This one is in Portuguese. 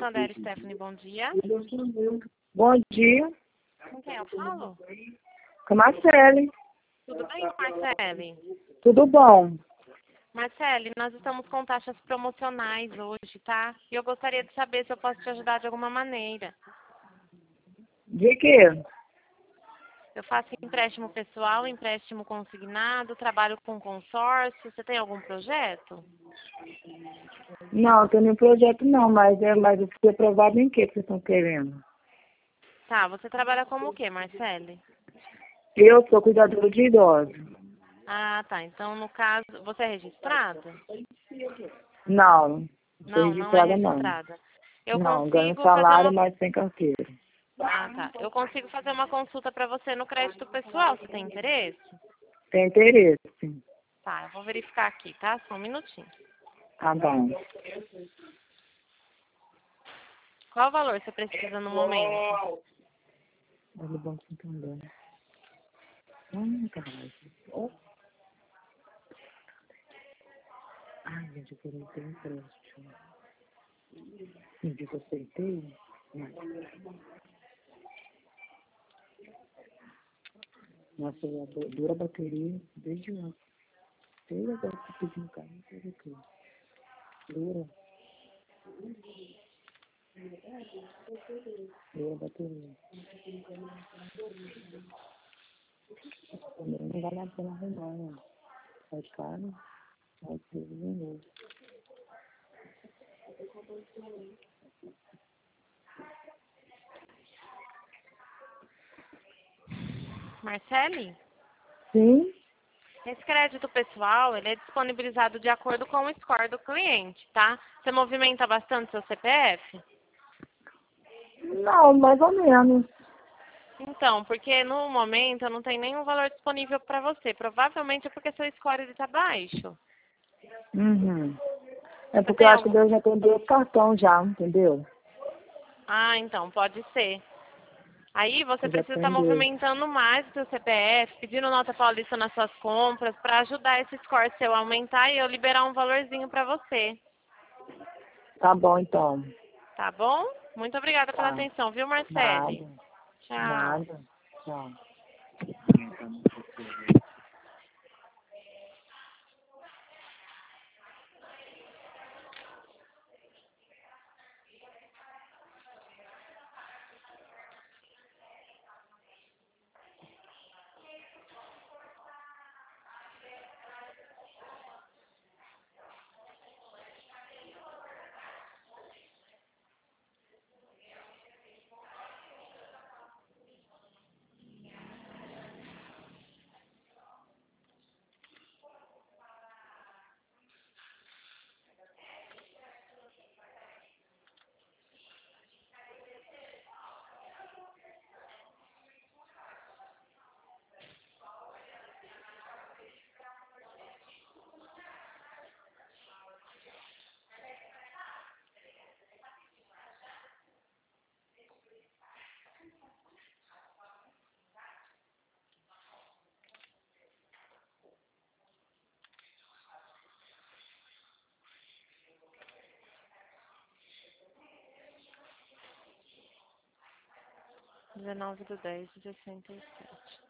Santander, Stephanie, bom dia. Bom dia, Com quem eu falo? com a Marcele. Tudo bem, Marcele? Tudo bom? Marcele, nós estamos com taxas promocionais hoje, tá? E eu gostaria de saber se eu posso te ajudar de alguma maneira. De quê? Eu faço empréstimo pessoal, empréstimo consignado, trabalho com consórcio. Você tem algum projeto? Não, tem nenhum projeto não, mas eu fui aprovado em que vocês estão querendo? Tá, você trabalha como o quê, Marcele? Eu sou cuidadora de idosos. Ah, tá. Então, no caso, você é registrada? Não, não sou Não é registrada não. registrada. Eu Não, ganho consigo fazer salário, uma... mas sem carteira. Ah, tá. Eu consigo fazer uma consulta para você no crédito pessoal. Você tem interesse? Tem interesse? Tá, eu vou verificar aqui, tá? Só um minutinho. Tá bom. Qual o valor você precisa no momento? Olha o Banco Santander. Caralho. Oh. Ai, gente, eu queria ter um empréstimo. No dia que eu aceitei, mas... Nossa, dura a bateria desde ontem. Desde agora que eu pedi um carro, não sei o que. Dura. Dura a bateria. Também não vale a pena arrumar, né? Sai caro, vai ser de novo. Marcele? Sim? Esse crédito pessoal, ele é disponibilizado de acordo com o score do cliente, tá? Você movimenta bastante seu CPF? Não, mais ou menos. Então, porque no momento eu não tenho nenhum valor disponível para você. Provavelmente é porque seu score está baixo. Uhum. É Você porque eu tem acho que algum... Deus já tem 2 cartões já, entendeu? Ah, então, pode ser. Aí você Eu já precisa estar tenho 2. movimentando mais o seu CPF, pedindo nota paulista nas suas compras, para ajudar esse score seu a aumentar e eu liberar um valorzinho para você. Tá bom, então. Tá bom? Muito obrigada pela Tá. atenção, viu, Marcele? Nada. Tchau. Nada. Tchau. Dezenove do 10 de 67.